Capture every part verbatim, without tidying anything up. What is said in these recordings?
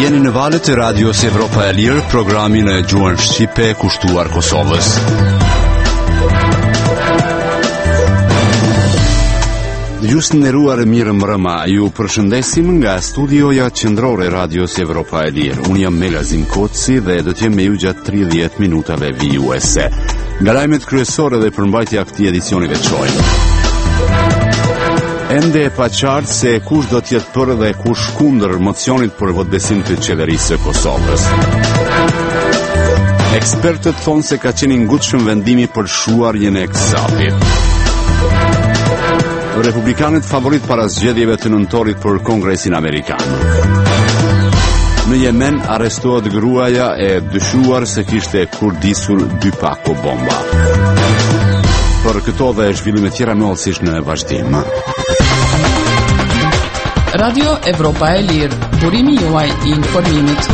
Jeni në valët e radios Evropa e Lirë, programin e gjuhën shqipe kushtuar Kosovës. Dëgjues të nderuar, mirë mbrëma. Ju përshëndesim nga studioja qendrore e radios Evropa e Lirë. Unë jam Melazim Koci dhe do të jem me ju gjatë tridhjetë minutave vijuese. Nga lajmet kryesore dhe përmbajtja e këtij edicioni veçor. Ende e paqartë se kush do të jetë për dhe kush kundër mocionit për votbesim të qeverisë së Kosovës. Ekspertët thonë se ka qenë i ngutshëm vendimi për shuarjen e Ksapit. Republikanët favorit para zgjedhjeve të nëntorit për Kongresin Amerikan. Në Yemen arrestohet gruaja e dyshuar se kishte kurdisur dy pako bomba. Për këto dhe zhvillime tjera mëllësisht në vazhdim. Radio Evropa e Lirë, burimi juaj i informimit.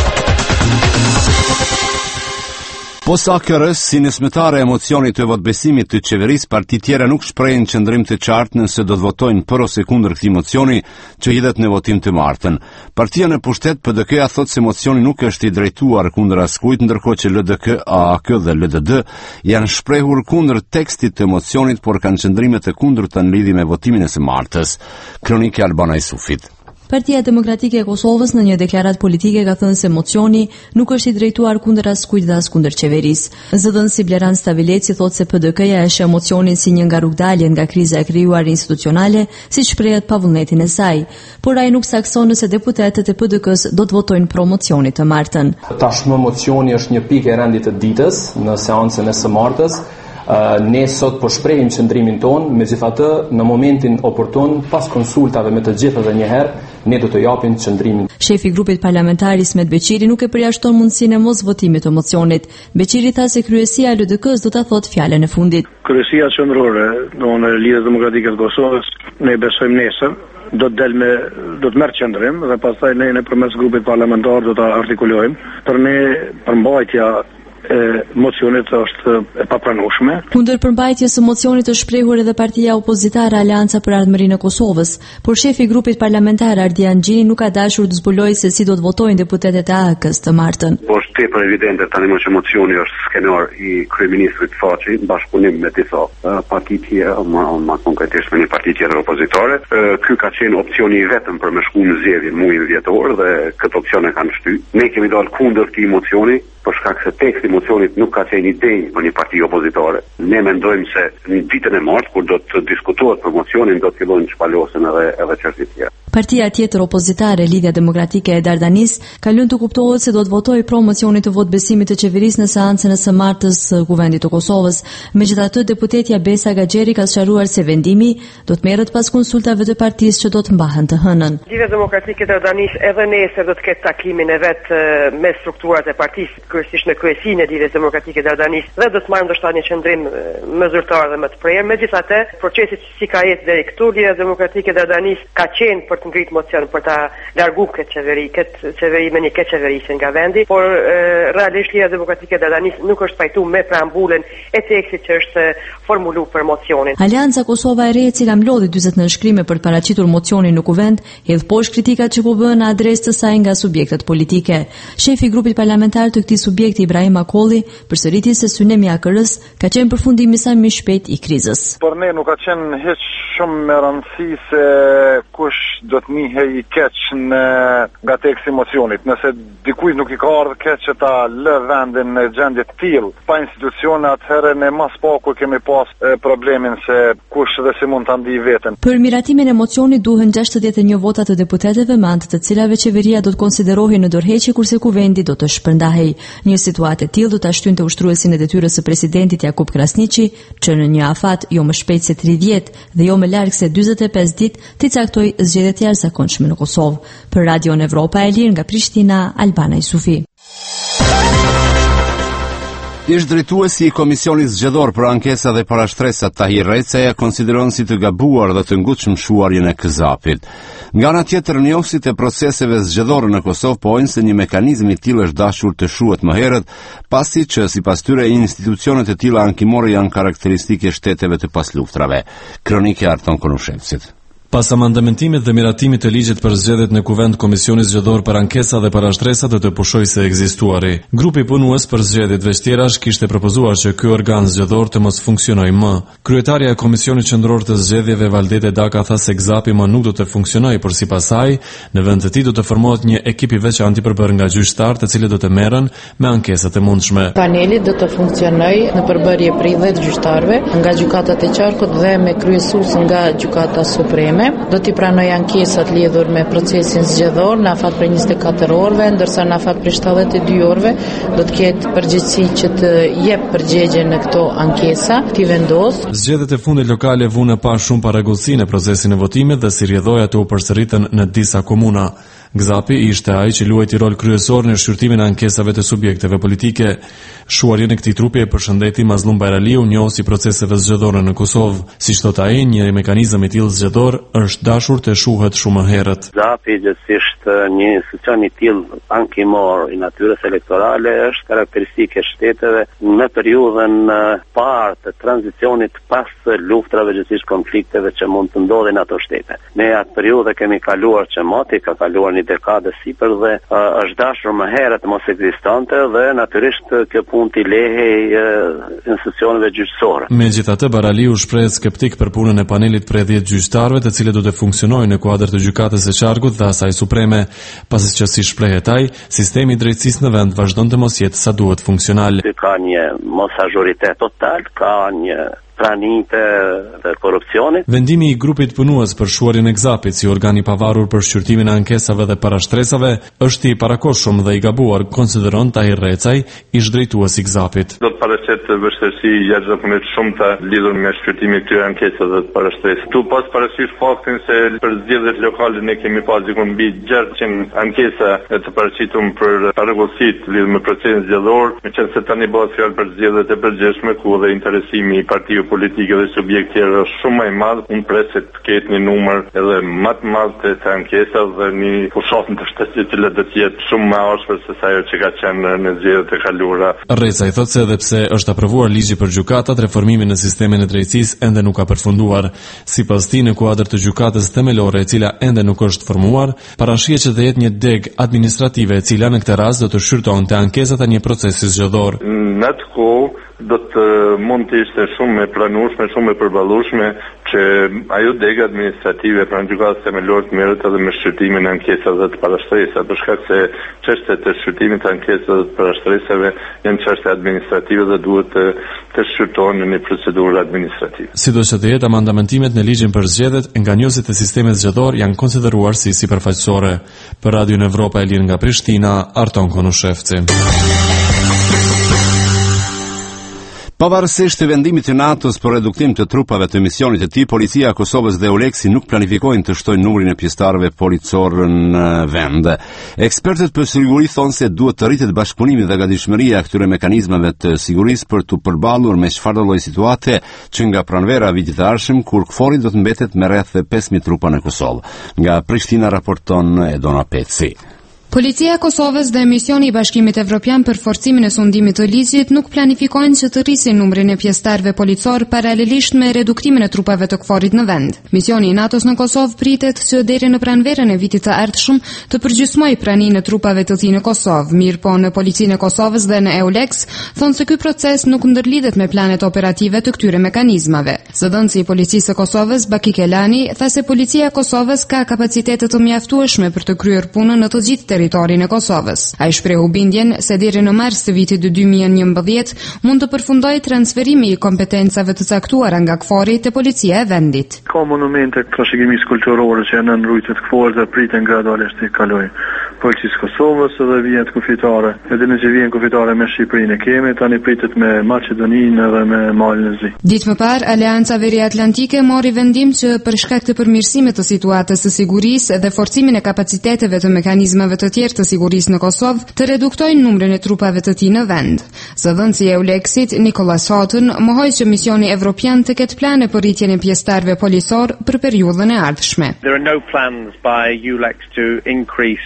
Posa kërës, si nësmetare emocionit të votbesimit të qeveris, parti tjera nuk shprejnë qëndrim të qartë nëse do të votojnë për ose kundër këtij mocioni që hidhet në votim të martën. Partia në pushtet P D K-ja thot se mocioni nuk është i drejtuar kundër askujt, ndërkohë që L D K, A A K dhe L D D janë shprehur kundër tekstit të mocionit, por kanë qëndrime të kundërta në lidhje me votimin e së martës. Kronike Albana Isufit. Partia Demokratike e Kosovës në një deklaratë politike ka thënë se mocioni nuk është i drejtuar kundër askujt dhe as kundër qeverisë. Zëdhënësi Bleran Stavileci thotë se P D K-ja e sheh mocionin si një nga rrugdalje nga kriza e krijuar institucionale, siç shprehet pa vullnetin e saj. Por ai nuk sakson nëse deputetët e P D K-s do të votojnë pro mocionit të martën. Tashmë mocioni është një pikë e rendit të ditës në seancën e së martës. Uh, ne sot po shprehim qëndrimin ton, megjithatë në momentin oportun, pas konsultave me të gjithë edhe një herë, ne do të japim qëndrimin. Shefi i grupit parlamentar Ismet Beqiri nuk e përjashton mundësinë e mos votimit të mocionit. Beqiri tha se kryesia e L D K-s do ta thotë fjalën e fundit. Kryesia qendrore, domthonë Lidhja Demokratike e Kosovës, ne besojmë nesër do të del me do të merr qendrim dhe pastaj ne nëpërmes grupit parlamentar do ta artikulojmë. Për ne përmbajtja e mocionit është e papranueshme. Kundër përmbajtjes së mocionit është shprehur edhe partia opozitare Aleanca për Ardhmërinë e Kosovës, por shefi i grupit parlamentar Ardian Gjini nuk ka dashur të zbulojë se si do të votojnë deputetët e A A K-s të martën. Po është tepër evidente tani që mocioni është skenar i kryeministrit Façi në bashkëpunim me disa parti tjera, më më konkretisht me një parti tjetër opozitare. Ky ka qenë opsioni i vetëm për me shku në zgjedhje në muajin dhjetor dhe këtë opsion e kanë shtyr. Ne kemi dalë kundër këtij mocioni për shkak se teksti i mocionit nuk ka qenë idejë për një parti opozitare. Ne mendojmë se në ditën e martë kur do të diskutohet për mocionin do të fillojnë shpalosen edhe edhe çështjet tjera. Partia tjetër opozitare, Lidhja Demokratike e Dardanis, ka lënë të kuptohet se do të votojë pro mocionit të votbesimit të qeverisë në seancën e së martës së Kuvendit të Kosovës. Megjithatë, deputetja Besa Gaxheri ka sqaruar se vendimi do të merret pas konsultave të partisë që do të mbahen të hënën. Lidhja Demokratike e Dardanis edhe nesër do të ketë takimin e vet me strukturat e partisë, kryesisht në kryesinë e Lidhjes Demokratike e Dardanis, dhe do të marrë ndoshta një qendrim më zyrtar dhe më të prerë. Megjithatë, procesi si ka jetë deri këtu, Lidhja Demokratike e Dardanis ka qenë për të ngritë mocion për ta largu këtë qeveri, këtë qeveri me një këtë qeverisë nga vendi, por e, realisht Lidhja Demokratike e Dardanis nuk është pajtuar me preambulën e tekstit që është formuluar për mocionin. Aleanca Kosova e Re, e cila mlodhi dyzet nëntë shkrime për të paraqitur mocionin në kuvend, hedh poshtë kritikat që po bëhen në adresë të saj nga subjektet politike. Shefi i grupit parlamentar të këtij subjekti Ibrahim Akolli përsëriti se synimi i A K R-s ka qenë përfundimi sa më shpejt i krizës. Por ne nuk ka qenë hiç shumë me rëndësi se kush do të njihej i keq në nga teksti i mocionit. Nëse dikujt nuk i ka ardhur keq që ta lë vendin në gjendje të tillë pa institucione, atëherë ne mas paku kemi pas e, problemin se kush dhe si mund ta ndiejë veten. Për miratimin e mocionit duhen gjashtëdhjetë e një vota të deputetëve, me anë të cilave qeveria do të konsiderohej në dorëheqje kurse kuvendi do të shpërndahej. Një situatë e tillë do ta shtynte ushtruesin e detyrës së presidentit Jakub Krasniqi, që në një afat jo më shpejt se tridhjetë dhe jo më larg se dyzet e pesë ditë të caktoi zgjedhje të jashtëzakonshme në Kosovë. Për Radion Evropa e Lirë nga Prishtina, Albana Isufi. Ish drejtuesi i Komisionit Zgjedhor për ankesa dhe parashtresat Tahir Recaja konsideron si të gabuar dhe të ngutshëm shuarjen e Kzapit. Nga ana tjetër, njohësit e proceseve zgjedhore në Kosovë pohojnë se një mekanizëm i tillë është dashur të shuhet më herët, pasi që sipas tyre institucionet e tilla ankimore janë karakteristike shteteve të pasluftrave. Kronike Arton Konushevcit. Pas amandamentimit dhe miratimit të ligjit për zgjedhjet në Kuvend, Komisioni Zgjedhor për Ankesa dhe Parashtresa do të pushojë së ekzistuari. Grupi punues për zgjedhjet veçtjerash kishte propozuar që ky organ zgjedhor të mos funksionojë më. Kryetaria e Komisionit Qendror të Zgjedhjeve Valdete Daka tha se Gzapi më nuk do të funksionojë, por sipas saj, në vend të tij do të formohet një ekip i veçantë përbërë nga gjyqtarë, të cilët do të merren me ankesat e mundshme. Paneli do të funksionojë në përbërje prej dhjetë gjyqtarëve nga gjykatat e qarkut dhe me kryesues nga Gjykata Supreme. Do t'i pranoj ankesat lidhur me procesin zgjedhor në afat për njëzet e katër orëve, ndërsa në afat për shtatëdhjetë e dy orëve do të ketë përgjegjësi që të jep përgjigje në këto ankesa, t'i vendos. Zgjedhjet e fundit lokale vunë pa shumë parregullsi në procesin e votimit dhe si rrjedhoja të u përsëritën në disa komuna. Gzapi ishte ai që luajti rol kryesor në shqyrtimin e ankesave të subjekteve politike. Shuarjen e këtij trupi e përshëndeti Mazlum Bajraliu, njohësi proceseve zgjedhore në Kosovë. Siç thot ai, një mekanizëm i tillë zgjedhor është dashur të shuhet shumë herët. Gzapi gjithsesi një institucion i tillë ankimor i natyrës elektorale është karakteristike e shteteve në periudhën parë të tranzicionit pas luftrave, gjithsesi konflikteve që mund të ndodhin ato shtete. Ne atë periudhë kemi kaluar që moti ka kaluar një dekadë sipër dhe uh, është dashur më herët mos ekzistante dhe natyrisht kjo punë t'i lehej uh, institucioneve gjyqësore. Megjithatë, Baraliu shpreh skeptik për punën e panelit prej dhjetë gjyqtarëve, të cilët do të funksionojnë në kuadër të Gjykatës së Qarkut dhe asaj supreme, pasi që si shprehet ai, sistemi i drejtësisë në vend vazhdon të mos jetë sa duhet funksional. Ka një mosazhoritet total, ka një pranite dhe korupcionit. Vendimi i grupit punues për shuarjen e Gzapit si organ i pavarur për shqyrtimin e ankesave dhe parashtresave është i parakoshëm dhe i gabuar, konsideron Tahir Recaj, ish drejtuesi i Gzapit. Do të paraqet vështirësi jashtëzakonisht shumë të lidhur me shqyrtimin e këtyre ankesave dhe parashtresave. Tu pas parasysh faktin se për zgjedhjet lokale ne kemi pas diku mbi gjashtëqind ankesa të paraqitur për parregullësitë lidhur me procesin zgjedhor, meqense tani bëhet fjalë për zgjedhjet e përgjithshme ku dhe interesimi i partive politike dhe subjekt tjerë është shumë më i madh. Unë pres se të ketë një numër edhe më të madh të, të ankesa dhe një fushat të shtetit që do të jetë shumë më ashpër se sa ajo që ka qenë në zgjedhjet e kaluara. Recaj thotë se edhe pse është aprovuar ligji për gjykatat, reformimi në sistemin e drejtësisë ende nuk ka përfunduar. Sipas tij, në kuadër të gjykatës themelore, e cila ende nuk është formuar, parashihet që të jetë një deg administrative e cila në këtë rast do të shqyrtonte ankesat e një procesi zgjedhor. Në atë kohë do të mund të ishte shumë e planueshme, shumë e përballueshme që ajo dega administrative pranë gjykatës themelore të merret edhe me shqyrtimin e ankesave dhe të parashtresave, për shkak se çështjet e shqyrtimit të ankesave dhe të parashtresave janë çështje administrative dhe duhet të, të shqyrtohen në një procedurë administrative. Sidoqë të jetë amandamentimet në ligjin për zgjedhjet, nganjosjet e sistemit zgjedhor janë konsideruar si sipërfaqësore. Për Radion Evropa e Lirë nga Prishtina, Arton Konushevci. Pavarësisht të vendimit të NATO-s për reduktim të trupave të misionit të tij, policia e Kosovës dhe Euleksi nuk planifikojnë të shtojnë numrin e pjesëtarëve policor në vend. Ekspertët për siguri thonë se duhet të rritet bashkëpunimi dhe gatishmëria e këtyre mekanizmave të sigurisë për të përballur me çfarëdo lloj situate që nga pranvera vitit të ardhshëm kur KFOR-i do të mbetet me rreth pesë mijë trupa në Kosovë. Nga Prishtina raporton Edona Peci. Policia e Kosovës dhe Misioni i Bashkimit Evropian për forcimin e sundimit të ligjit nuk planifikojnë që të rrisin numrin e pjesëtarëve policor paralelisht me reduktimin e trupave të KFOR-it në vend. Misioni i NATO-s në Kosovë pritet që deri në pranverën e vitit të ardhshëm të përgjysmojë praninë e trupave të tij në Kosovë. Mirë po në Policinë e Kosovës dhe në Eulex thonë se ky proces nuk ndërlidhet me planet operative të këtyre mekanizmave. Zëdhënësi i Policisë së Kosovës, Baki Kelani, tha se Policia e Kosovës ka kapacitete të mjaftueshme për të kryer punën në të gjithë territorin e Kosovës. Ai shprehu bindjen se deri në mars të vitit dy mijë e njëmbëdhjetë mund të përfundojë transferimi i kompetencave të caktuara nga KFOR-i te policia e vendit. Ka monumente trashëgimisë kulturore që janë në rrugët e KFOR-it dhe priten gradualisht të kalojnë policisë Kosovës dhe vjen kufitare. Edhe nëse vjen kufitare me Shqipërinë e kemi, tani pritet me Maqedoninë dhe me Malin e Zi. Ditë më parë, Aleanca Veriatlantike mori vendim që për shkak të përmirësimit të situatës së sigurisë dhe forcimin e kapaciteteve të mekanizmave të tjerë të sigurisë në Kosovë, të reduktojnë numrin e trupave të tij në vend. Zëdhënësi i Eulexit, Nicholas Houghton, mohoi që misioni evropian të ketë plane për rritjen e pjesëtarëve policor për periudhën e ardhshme. There are no plans by E U L E X to increase uh, the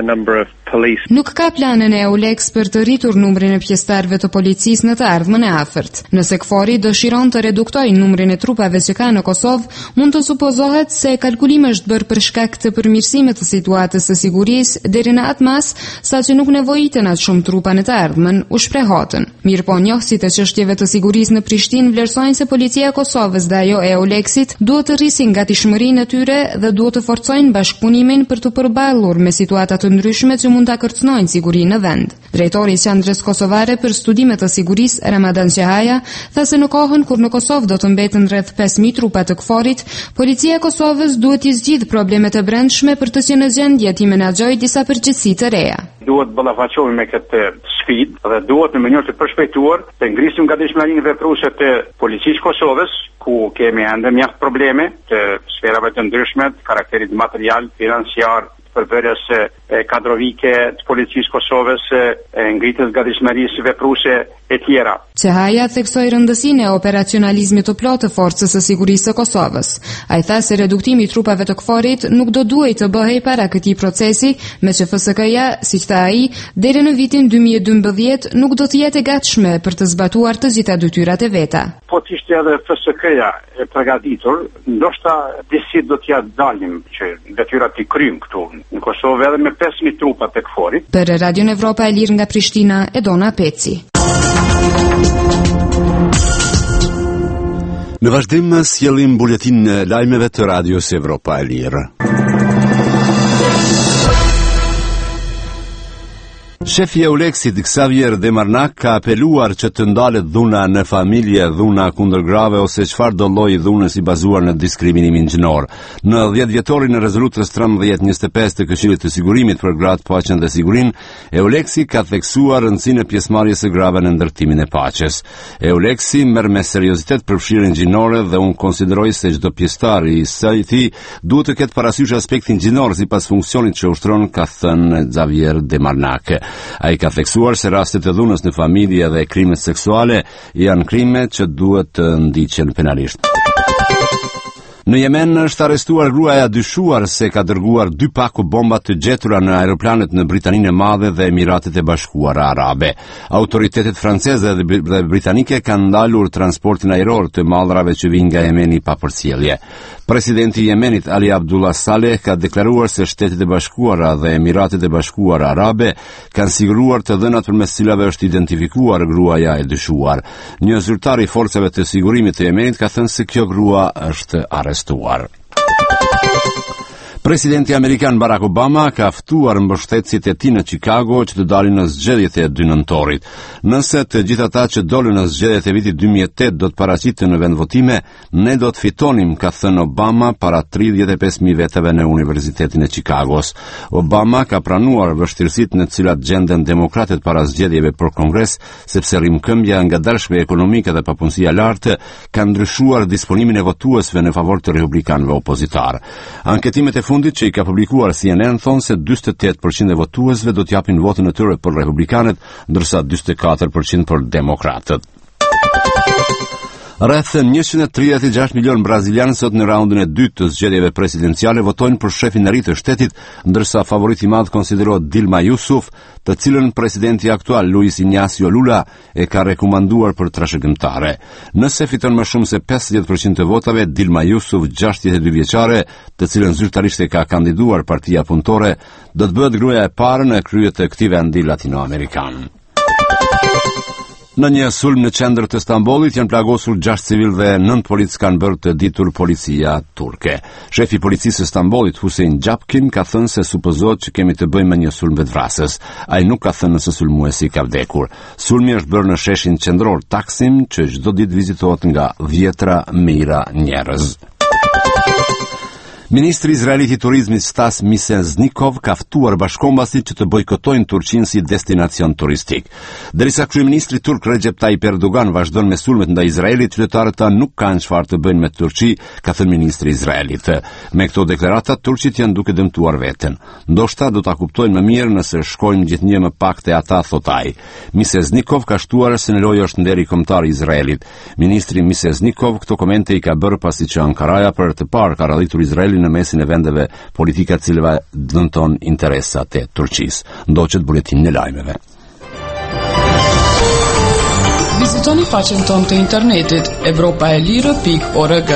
number of police. Nuk ka planën e EULEX për të rritur numrin e pjesëtarëve të policisë në të ardhmen e afërt. Nëse KFOR-i dëshiron të reduktojë numrin e trupave që ka në Kosovë, mund të supozohet se kalkulimi është bërë për shkak të përmirësimit të situatës së sigurisë deri në atë mas, saqë nuk nevojiten atë shumë trupa në të ardhmen, u shprehotën. Mirëpo njohësit e çështjeve të sigurisë në Prishtinë vlerësojnë se policia e Kosovës dhe ajo e EULEX-it duhet të rrisin gatishmërinë e tyre dhe duhet të forcojnë bashkëpunimin për të përballur me situata të ndryshme që mund ta kërcënojnë sigurinë në vend. Drejtori i Qendrës Kosovare për Studime të Sigurisë, Ramadan Qahaja, tha se në kohën kur në Kosovë do të mbeten rreth pesë mijë trupa të KFOR-it, policia e Kosovës duhet të zgjidhë problemet e brendshme për të qenë në gjendje të menaxhojë disa përgjegjësi të reja. Duhet ballafaqohemi me këtë sfidë dhe duhet në mënyrë të përshpejtuar të ngrisim gatishmërinë vepruese të policisë Kosovës, ku kemi ende mjaft probleme të sferave të ndryshme, të karakterit material, financiar, përbërjes e kadrovike të policisë Kosovës, e ngritjes gatishmërisë vepruese e tjera. Qahaja theksoi rëndësinë e operacionalizmit të plotë të forcës së sigurisë së Kosovës. Ai tha se reduktimi i trupave të KFOR-it nuk do duhej të bëhej para këtij procesi, me që F S K-ja, siç tha ai, deri në vitin dy mijë e dymbëdhjetë nuk do të jetë e gatshme për të zbatuar të gjitha detyrat e veta. Po të ishte edhe F S K-ja e përgatitur, ndoshta disi do t'ja dalim që detyrat i kryjmë këtu në Kosovë edhe me pesë mijë trupa të KFOR-it. Për Radio Evropa e Lirë nga Prishtina, Edona Peci. Në vazhdim sjellim buletin e lajmeve të Radios Evropa e Lirë. Shefi i EULEX-it Xavier Demarnak ka apeluar që të ndalet dhuna në familje, dhuna kundër grave ose çfarë do lloji dhunës i bazuar në diskriminimin gjinor. Në dhjetë vjetorin e rezolutës trembëdhjetë njëzet e pesë të Këshillit të Sigurimit për gratë, paqen dhe sigurinë, EULEX-i ka theksuar rëndësinë e pjesëmarrjes së grave në ndërtimin e paqes. EULEX-i merr me seriozitet përfshirjen gjinore dhe unë konsideroj se çdo pjesëtar i saj duhet të ketë parasysh aspektin gjinor sipas funksionit që ushtron, ka thënë Xavier Demarnak. Ai ka theksuar se rastet e dhunës në familje dhe krimet seksuale janë krime që duhet të ndiqen penalisht. Në Yemen është arrestuar gruaja dyshuar se ka dërguar dy paku bomba të gjetura në aeroplanet në Britaninë e Madhe dhe Emiratet e Bashkuara Arabe. Autoritetet franceze dhe britanike kanë ndalur transportin ajror të mallrave që vijnë nga Yemeni pa përcjellje. Presidenti i Yemenit Ali Abdullah Saleh ka deklaruar se Shtetet e Bashkuara dhe Emiratet e Bashkuara Arabe kanë siguruar të dhënat përmes cilave është identifikuar gruaja e dyshuar. Një zyrtar i forcave të sigurimit të Yemenit ka thënë se kjo grua është arrestuar. Presidenti amerikan Barack Obama ka ftuar mbështetësit e tij në Chicago që të dalin në zgjedhjet e dy nëntorit. Nëse të gjithë ata që dolën në zgjedhjet e vitit dy mijë e tetë do të paraqiten në vendvotime, ne do të fitonim, ka thënë Obama para tridhjetë e pesë mijë veteve në Universitetin e Chicagos. Obama ka pranuar vështirësitë në të cilat gjenden demokratët para zgjedhjeve për Kongres, sepse rrimkëmbja ngadalshme ekonomike dhe papunësia lartë kanë ndryshuar disponimin e votuesve në favor të republikanëve opozitar. Anketimet e fundit që i ka publikuar C N N thonë se njëzet e tetë përqind e votuesve do t'japin votën e tyre për republikanët, ndërsa njëzet e katër përqind për demokratët. Rreth njëqind e tridhjetë e gjashtë milion brazilianë sot në raundin e dytë të zgjedhjeve presidenciale votojnë për shefin e ri të shtetit, ndërsa favoriti i madh konsiderohet Dilma Rousseff, të cilën presidenti aktual Luis Inacio Lula e ka rekomanduar për trashëgimtare. Nëse fiton më shumë se pesëdhjetë përqind të votave, Dilma Rousseff, gjashtëdhjetë e dy vjeçare, të cilën zyrtarisht e ka kandiduar Partia Punëtore, do të bëhet gruaja e parë në krye të këtij vendi latinoamerikan. Në një sulm në qendër të Stambollit janë plagosur gjashtë civil dhe nëntë policë kanë bërë të ditur policia turke. Shefi i policisë së Stambollit Hussein Gjapkin ka thënë se supozohet që kemi të bëjmë me një sulm vetvrasës. Ai nuk ka thënë nëse sulmuesi ka vdekur. Sulmi është bërë në sheshin qendror Taksim, që çdo ditë vizitohet nga dhjetra mijëra njerëz. Ministri izraelit i turizmit Stas Miseznikov ka ftuar bashkombësit që të bojkotojnë Turqinë si destinacion turistik. Derisa kryeministri turk Recep Tayyip Erdogan vazhdon me sulmet ndaj Izraelit, qytetarët ta nuk kanë çfarë të bëjnë me Turqi, ka thënë ministri i Izraelit. Me këto deklarata turqit janë duke dëmtuar veten. Ndoshta do ta kuptojnë më mirë nëse shkojnë gjithnjë më pak te ata, thot ai. Miseznikov ka shtuar se në lojë është nderi kombëtar i Izraelit. Ministri Miseznikov këto komente i ka bërë pasi që Ankaraja për të parë ka radhitur Izraelin dalin në mesin e vendeve politika të cilëve dëmton interesat e Turqisë. Ndoqet buletinin e lajmeve. Vizitoni faqen tonë të internetit evropaelire pikë org.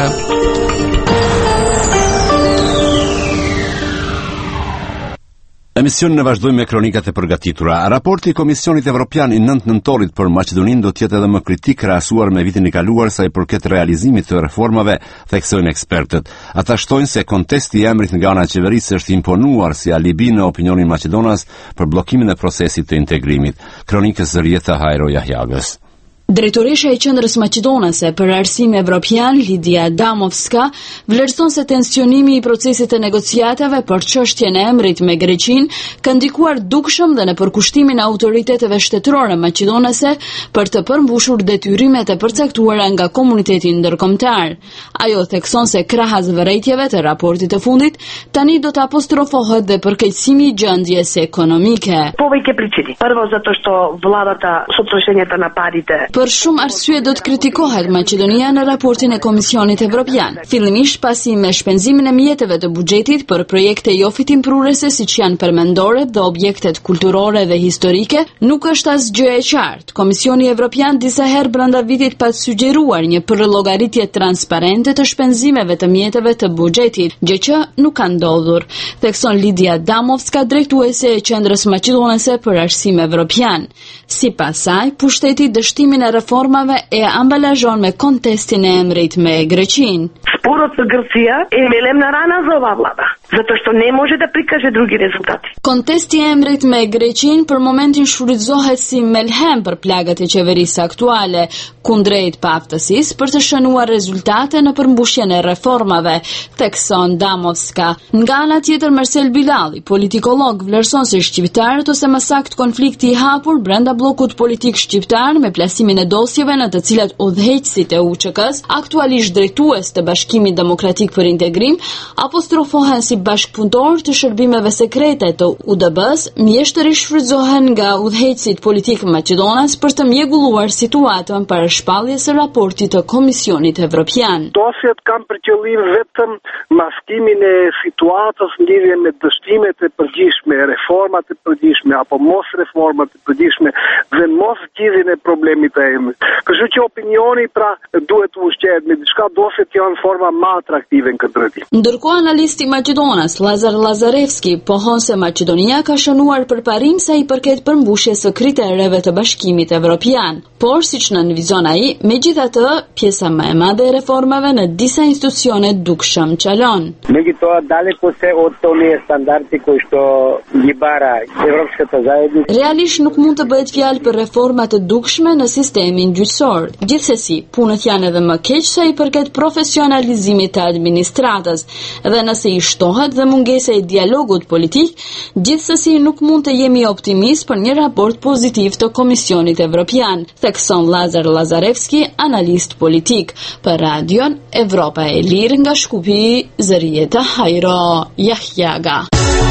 Emisionin e vazhdojmë me kronikat e përgatitura. Raporti i Komisionit Evropian i nëntë nëntorit për Maqedoninë do të jetë edhe më kritik krahasuar me vitin e kaluar sa i përket realizimit të reformave, theksojnë ekspertët. Ata shtojnë se kontesti i emrit nga ana e qeverisë është imponuar si alibi në opinionin maqedonas për bllokimin e procesit të integrimit. Kronikës Zërieta Hajro Jahjagës. Drejtoresha e Qendrës Maqedonase për Arsim Evropian, Lidia Damovska, vlerëson se tensionimi i procesit të negociatave për çështjen e emrit me Greqinë ka ndikuar dukshëm dhe në përkushtimin e autoriteteve shtetërore maqedonase për të përmbushur detyrimet e përcaktuara nga komuniteti ndërkombëtar. Ajo thekson se krahas vërejtjeve të raportit të fundit, tani do të apostrofohet dhe përkeqësimi i gjendjes ekonomike. Повеќе причини. Прво затоа што владата со трошењата на парите Për shumë arsye do të kritikohet Maqedonia në raportin e Komisionit Evropian. Fillimisht pasi me shpenzimin e mjeteve të buxhetit për projekte jo fitimprurese siç janë përmendoret dhe objektet kulturore dhe historike, nuk është asgjë e qartë. Komisioni Evropian disa herë brenda vitit pa sugjeruar një përllogaritje transparente të shpenzimeve të mjeteve të buxhetit, gjë që nuk ka ndodhur, thekson Lidia Damovska, drejtuese e Qendrës Maqedonase për Arsim Evropian. Sipas saj, pushteti dështimin e reformave e ambalazhon me kontestin e emrit me Greqinë. Спорот со Грција е мелемна рана за ова влада, затоа што не може да прикаже други резултати. Kontesti e emrit me Greqinë për momentin shfrytëzohet si melhem për plagat e qeverisë aktuale, kundrejt paaftësisë për të shënuar rezultate në përmbushjen e reformave, thekson Damovska. Nga ana tjetër, Marcel Bilalli, politikolog, vlerëson se shqiptarët ose më saktë konflikti i hapur brenda bllokut politik shqiptar me plasimin e dosjeve në të cilat udhëheqësit e U Ç K-s, aktualisht drejtues të Bashkimit Demokratik për Integrim, apostrofohen si bashkëpunëtor të shërbimeve sekrete të U D B-s, mjeshtërisht shfrytëzohen nga udhëheqësit politik maqedonas për të mjegulluar situatën para shpalljes së raportit të Komisionit Evropian. Dosjet kanë për qëllim vetëm maskimin e situatës në lidhje me dështimet e përgjithshme, reformat e përgjithshme apo mos reformat e përgjithshme dhe mos zgjidhjen e problemit të emrit. Kështu që opinioni pra duhet të ushqehet me diçka, dosjet janë forma më atraktive në këtë drejtim. Ndërkohë analisti i Maqedonas, Lazar Lazarevski, pohon se Maqedonia ka shënuar përparim sa i përket përmbushjes së kritereve të Bashkimit Evropian. Por siç nënvizon ai, megjithatë, pjesa më e madhe e reformave në disa institucione dukshëm çalon. Međutim, daleko se od onih standardi koji što libara Evropskата zajednica. Realisht nuk mund të bëhet fjalë për reforma të dukshme në sistemin gjyqësor. Gjithsesi, punët janë edhe më keq sa i përket profesionalizimit të administratës, dhe nëse i shtohet dhe mungesa e dialogut politik, gjithsesi nuk mund të jemi optimist për një raport pozitiv të Komisionit Evropian, thekson Lazar Lazarevski, analist politik, për radion Evropa e Lirë nga Shkupi, Zërieta Hajro Jahjaga.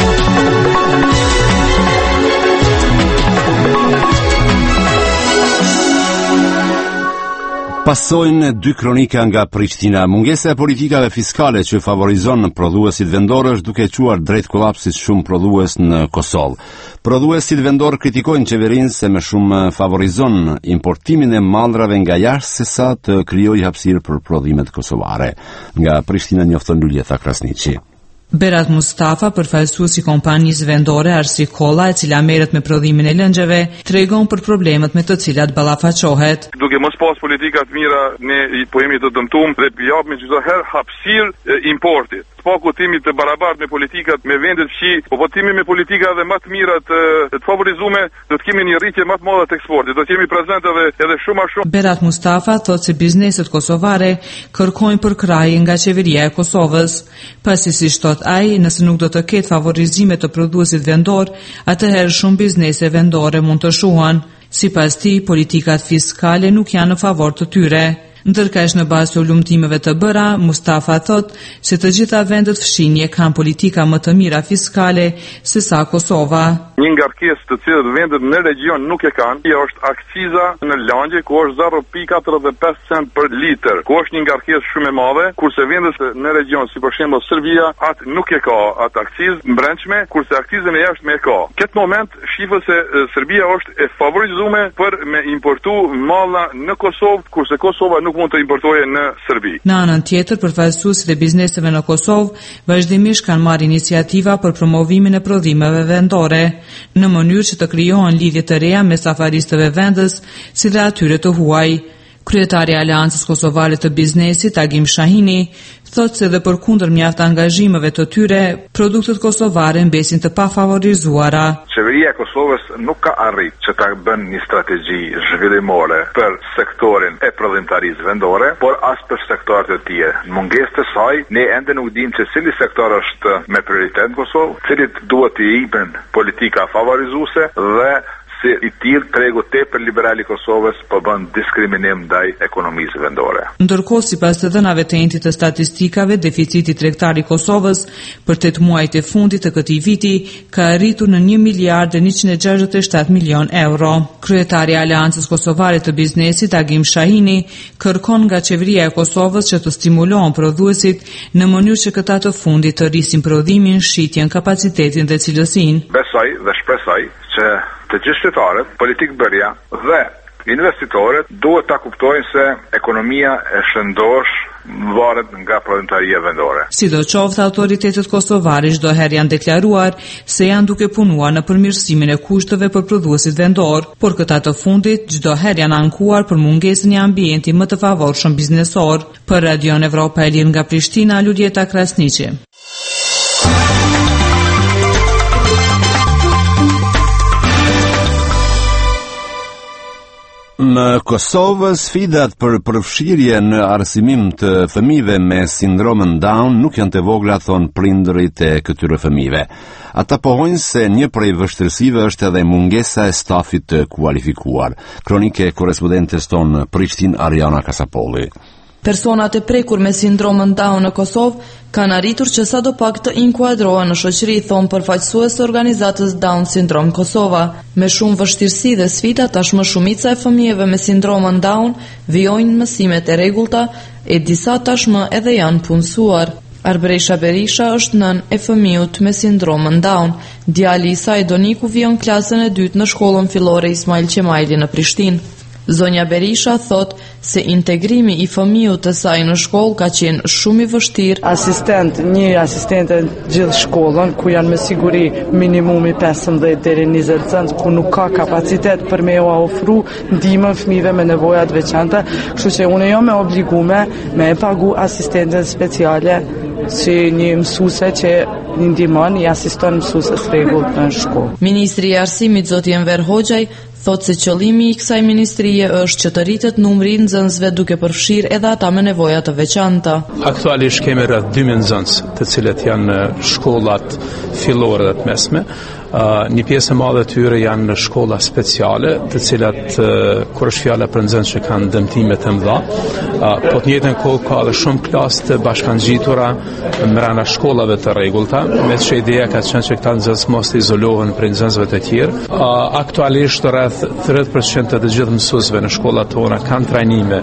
Pasojnë dy kronika nga Prishtina. Mungesa e politikave fiskale që favorizon prodhuesit vendor është duke quar drejt kolapsit shumë prodhues në Kosovë. Prodhuesit vendor kritikojnë qeverinë se më shumë favorizon importimin e mallrave nga jashtë sesa të krijojë hapësirë për prodhimet kosovare. Nga Prishtina njofton Luljeta Krasniqi. Berat Mustafa, përfaqësuesi i kompanisë vendore Arsi Kolla, e cila merret me prodhimin e lëngjeve, tregon për problemet me të cilat ballafaqohet. Duke mos pas politika të mira, ne po jemi të dëmtuar dhe japim çdo herë hapësirë importit. Pa kutimi të barabartë me politikat me vendet fshi, po kutimi me politika dhe më të mira të, të favorizuar, do të kemi një rritje më të madhe të eksportit. Do të jemi prezent edhe edhe shumë më shumë. Berat Mustafa thotë se bizneset kosovare kërkojnë përkrahje nga qeveria e Kosovës, pasi si thot ai, nëse nuk do të ketë favorizime të prodhuesit vendor, atëherë shumë biznese vendore mund të shuhen. Sipas tij, politikat fiskale nuk janë në favor të tyre. Ndërkaq në bazë të ulumtimeve të bëra, Mustafa thot se të gjitha vendet fshinje kanë politika më të mira fiskale se sa Kosova. Një ngarkesë të cilët vendet në region nuk e kanë, kjo është akciza në lagje, ku është zero virgulë katërdhjetë e pesë cent për litër, ku është një ngarkesë shumë e madhe, kurse vendet në region, si për shembull Serbia, atë nuk e ka atë akcizë brendshme, kurse akcizën e jashtme e ka. Këtë moment shifët se Serbia është e favorizuar për me importu malla në Kosovë, kurse Kosova nuk mund të importojë në Serbi. Në anën tjetër, përfaqësuesit e bizneseve në Kosovë vazhdimisht kanë marrë iniciativa për promovimin e prodhimeve vendore, në mënyrë që të krijohen lidhje të reja mes afaristëve vendës si dhe atyre të huaj. Kryetari i Aleancës Kosovare të Biznesit, Agim Shahini, thotë se dhe përkundër mjaft angazhimeve të tyre, produktet kosovare mbesin të pafavorizuara. Qeveria e Kosovës nuk ka arritur që ta bën një strategji zhvillimore për sektorin e prodhimtarisë vendore, por as për sektorët e tjerë. Në mungesë të saj, ne ende nuk dimë se cili sektor është me prioritet në Kosovë, cilit duhet të jepen politika favorizuese dhe si i tillë tregu tepër liberal i Kosovës po bën diskriminim ndaj ekonomisë vendore. Ndërkohë, sipas të dhënave të Entit të Statistikave, deficiti tregtar i Kosovës për tetë muajt e fundit të këtij viti ka arritur në një miliard e njëqind e gjashtëdhjetë e shtatë milion euro. Kryetari i Aleancës Kosovare të Biznesit, Agim Shahini, kërkon nga qeveria e Kosovës që të stimulohen prodhuesit në mënyrë që këta të fundit të rrisin prodhimin, shitjen, kapacitetin dhe cilësinë. Besoj dhe shpresoj që të gjithë qytetarët, politikbërja dhe investitorët duhet ta kuptojnë se ekonomia e shëndosh varet nga prodhimtaria vendore. Sidoqoftë, autoritetet kosovare çdo herë janë deklaruar se janë duke punuar në përmirësimin e kushteve për prodhuesit vendor, por këta të fundit çdo herë janë ankuar për mungesën e ambientit më të favorshëm biznesor. Për Radion Evropa e Lirë nga Prishtina, Luljeta Krasniqi. Në Kosovë, sfidat për përfshirje në arsimim të fëmijëve me sindromën Down nuk janë të vogla, thon prindërit e këtyre fëmijëve. Ata pohojnë se një prej vështirësive është edhe mungesa e stafit të kualifikuar. Kronike korespondentes ton Prishtinë, Ariana Kasapolli. Personat e prekur me sindromën Down në Kosovë kanë arritur që sa do pak të inkuadrohen në shoqëri, thon përfaqësues të organizatës Down Syndrome Kosova. Me shumë vështirësi dhe sfida, tashmë shumica e fëmijëve me sindromën Down vijojnë mësimet e rregullta, e disa tashmë edhe janë punësuar. Arbresha Berisha është nën e fëmijët me sindromën Down. Djali i saj Doniku vijon klasën e dytë në shkollën fillore Ismail Qemajli në Prishtinë. Zonja Berisha thot se integrimi i fëmijët të saj në shkollë ka qenë shumë i vështirë. Asistent, një asistente gjithë shkollën, ku janë me siguri minimumi pesëmbëdhjetë deri në njëzet cent, ku nuk ka kapacitet për me u ofru ndihmën fëmijëve me nevoja të veçanta, kështu që unë jam e obligume me e pagu asistente speciale si një mësuese që një ndihmon i asiston mësueses rregullt në shkollë. Ministri i Arsimit zoti Enver Hoxhaj thot se qëllimi i kësaj ministrie është që të rritet numri i nxënësve duke përfshirë edhe ata me nevoja të veçanta. Aktualisht kemi rreth dy mijë nxënës, të cilët janë në shkollat fillore dhe të mesme. Uh, një pjesë e madhe të tyre janë në shkolla speciale, të cilat uh, kur është fjala për nxënës që kanë dëmtime të mëdha, uh, po të njëjtën kohë ka edhe shumë klasë të bashkangjitura brenda shkollave të rregullta, me që ideja ka qenë që këta nxënës mos të izolohen prej nxënësve të tjerë. Uh, aktualisht rreth tridhjetë përqind të gjithë mësuesve në shkollat tona kanë trajnime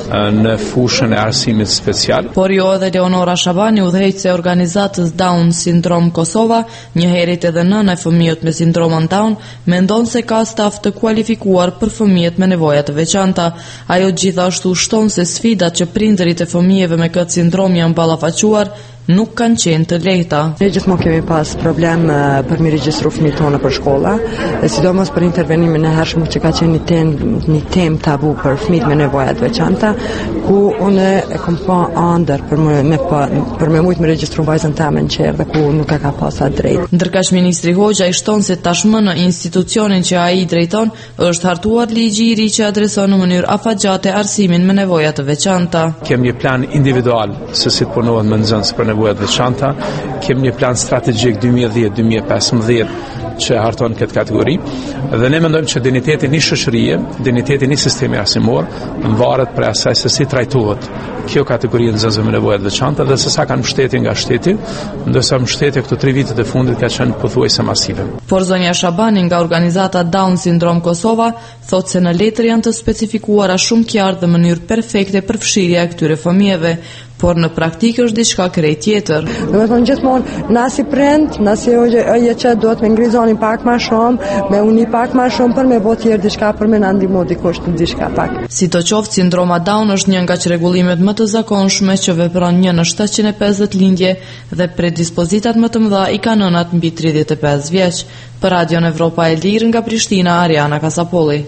në fushën e arsimit special. Por jo edhe Leonora Shabani, udhëheqëse e organizatës Down Syndrome Kosova, njëherët edhe nëna e fëmijët me sindromën Down, mendon se ka staf të kualifikuar për fëmijët me nevoja të veçanta. Ajo gjithashtu shton se sfidat që prindërit e fëmijëve me këtë sindrom janë ballafaquar nuk kanë qenë të lehta. Ne gjithmonë kemi pas problem uh, për mi regjistru fëmijët tonë për shkolla, e sidomos për intervenimin e hershëm që ka qenë një temë një temë tabu për fëmijët me nevoja të veçanta, ku unë e kam pa ëndër për më me pa, për më shumë me regjistru vajzën time në qerë dhe ku nuk e ka pasur drejt. Ndërkaq ministri Hoxha i shton se tashmë në institucionin që ai drejton është hartuar ligji i ri që adreson në mënyrë afatgjate arsimin me nevoja të veçanta. Kemë një plan individual se si punohet me nxënës për nevojat veçanta, kemë një plan strategjik dy mijë e dhjetë deri dy mijë e pesëmbëdhjetë që harton këtë kategori. Dhe ne mendojmë që diniteti një shoqërie, diniteti një sistemi arsimor, varet prej asaj se si trajtohet kjo kategori e nxënësve me nevoja të veçanta dhe se sa kanë mbështetje nga shteti, ndërsa mbështetja këto tre vitet e fundit ka qenë pothuajse masive. Por zonja Shabani nga organizata Down Syndrome Kosova thotë se në letër janë të specifikuara shumë qartë dhe mënyrë perfekte për fshirja e këtyre fëmijëve, por në praktikë është diçka krejt tjetër. Do të thonë gjithmonë, na si prind, na si ojë që duhet me ngrizoni pak më shumë, me uni pak më shumë për me botë tjerë diçka për me na ndihmu dikush në diçka pak. Sidoqoftë, sindroma Down është një nga çrregullimet më të zakonshme që vepron një në shtatëqind e pesëdhjetë lindje dhe predispozitat më të mëdha i ka nënat mbi tridhjetë e pesë vjeç. Për Radion Evropa e Lirë nga Prishtina, Ariana Kasapolli.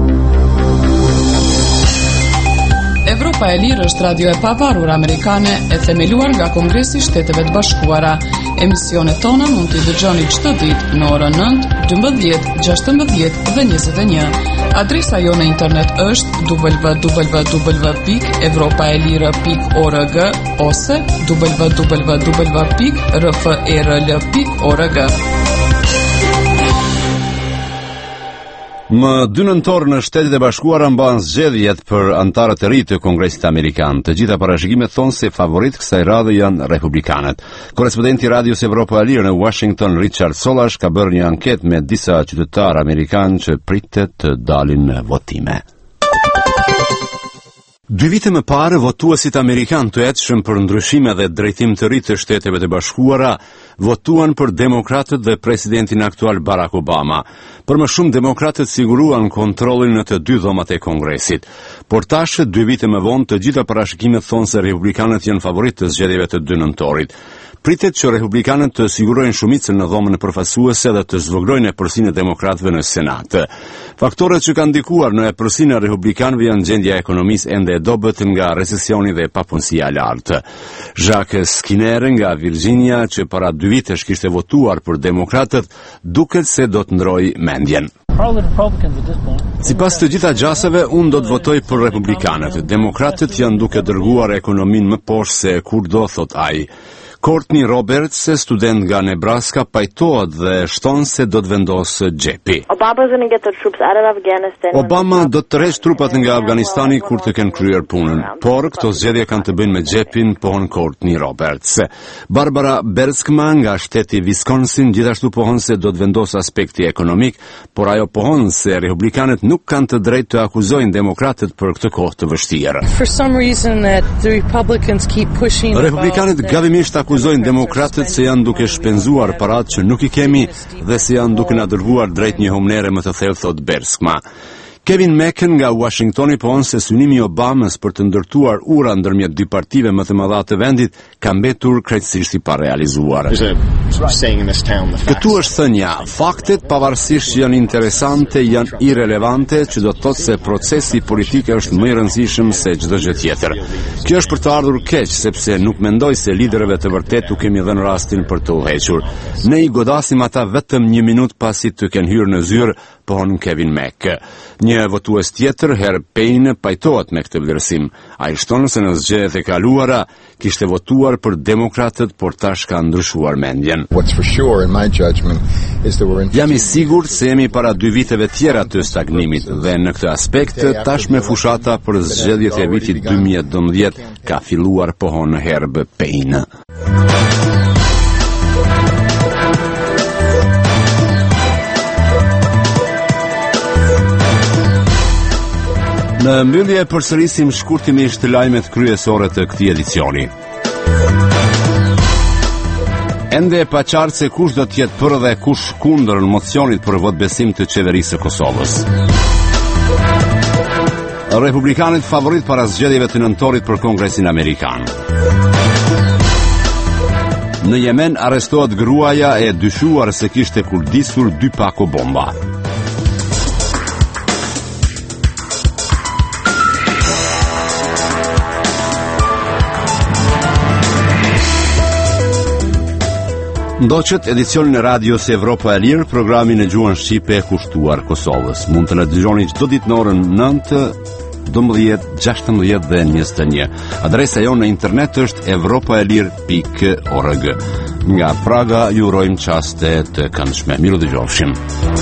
Evropa e Lirë është radio e pavarur amerikane e themeluar nga Kongresi i Shteteve të Bashkuara. Emisionet tona mund t'i dëgjoni çdo ditë në orën nëntë, dymbëdhjetë, gjashtëmbëdhjetë dhe njëzet e një. Adresa jonë në internet është w w w pikë evropaelire pikë org ose w w w pikë r f e r l pikë org. Më dy nëntor në Shtetet e Bashkuara mban zgjedhjet për antarët e ri të Kongresit Amerikan. Të gjitha parashikimet thonë se favorit kësaj radhe janë republikanët. Korrespondenti i Radios Evropa e Lirë në Washington, Richard Sollash, ka bërë një anketë me disa qytetarë amerikanë që pritet të dalin në votime. Dy vite më parë, votuesit amerikan të hetshëm për ndryshime dhe drejtim të ri të Shteteve të Bashkuara votuan për demokratët dhe presidentin aktual Barack Obama. Për më shumë, demokratët siguruan kontrollin në të dy dhomat e Kongresit. Por tash, dy vite më vonë, të gjitha parashikimet thonë se republikanët janë favorit të zgjedhjeve të dy nëntorit. Pritet që republikanët të sigurojnë shumicën në dhomën e përfaqësuese dhe të zvogëlojnë epërsinë e demokratëve në Senat. Faktorët që kanë ndikuar në epërsinë e republikanëve janë gjendja e ekonomisë ende e dobët nga recesioni dhe papunësia e lartë. Jacques Skinner nga Virginia, që para dy vitesh kishte votuar për demokratët, duket se do të ndrojë mendjen. Sipas të gjitha gjasave, unë do të votoj për republikanët. Demokratët janë duke dërguar ekonominë më poshtë se kurdo, thot ai. Courtney Roberts, student nga Nebraska, pajtohet dhe shton se do të vendosë xhepi. Obama do të tërheqë trupat nga Afganistani kur të kenë kryer punën, por këto zgjedhje kanë të bëjnë me xhepin, pohon Courtney Roberts. Barbara Berskma nga shteti Wisconsin gjithashtu pohon se do të vendosë aspekti ekonomik, por ajo pohon se republikanët nuk kanë të drejtë të akuzojnë demokratët për këtë kohë të vështirë. Republikanët gabimisht akuzojnë demokratët se janë duke shpenzuar paratë që nuk i kemi dhe se janë duke na dërguar drejt një humnere më të thellë, thot Berskma. Kevin Mecken nga Washingtoni pohon se synimi i Obamës për të ndërtuar ura ndërmjet dy partive më të mëdha të vendit ka mbetur krejtësisht i parealizuar. Këtu është thënia, faktet pavarësisht që janë interesante, janë irelevante, që do të thotë se procesi politik është më i rëndësishëm se çdo gjë tjetër. Kjo është për të ardhur keq, sepse nuk mendoj se liderëve të vërtetë u kemi dhënë rastin për të udhëhequr. Ne i godasim ata vetëm një minutë pasi të kenë hyrë në zyrë, pohon Kevin Meck. Një votues tjetër, Herb Payne, pajtohet me këtë vlerësim. Ai shton se në zgjedhjet e kaluara kishte votuar për demokratët, por tash ka ndryshuar mendjen. Jam i sigurt se jemi para dy viteve tjera të stagnimit dhe në këtë aspekt tash me fushata për zgjedhjet e vitit dy mijë e dodhjetë ka filluar, pohon Herb Payne. Në mbyllje përsërisim shkurtimisht lajmet kryesore të këtij edicioni. Ende e paqartë se kush do të jetë për dhe kush kundër mocionit për votbesim të qeverisë së Kosovës. Republikanët favorit para zgjedhjeve të nëntorit për Kongresin Amerikan. Në Yemen arrestohet gruaja e dyshuar se kishte kuldisur dy pako bomba. Ndoqët edicionin e radios Evropa e Lirë, programin e gjuhën shqipe e kushtuar Kosovës. Mund të na dëgjoni çdo ditë në orën nëntë, dodhjetë, gjashtëmbëdhjetë dhe njëzet e një. Adresa jonë në internet është evropaelir pikë org. Nga Praga ju urojmë qaste të këndshme. Miru dëgjofshim.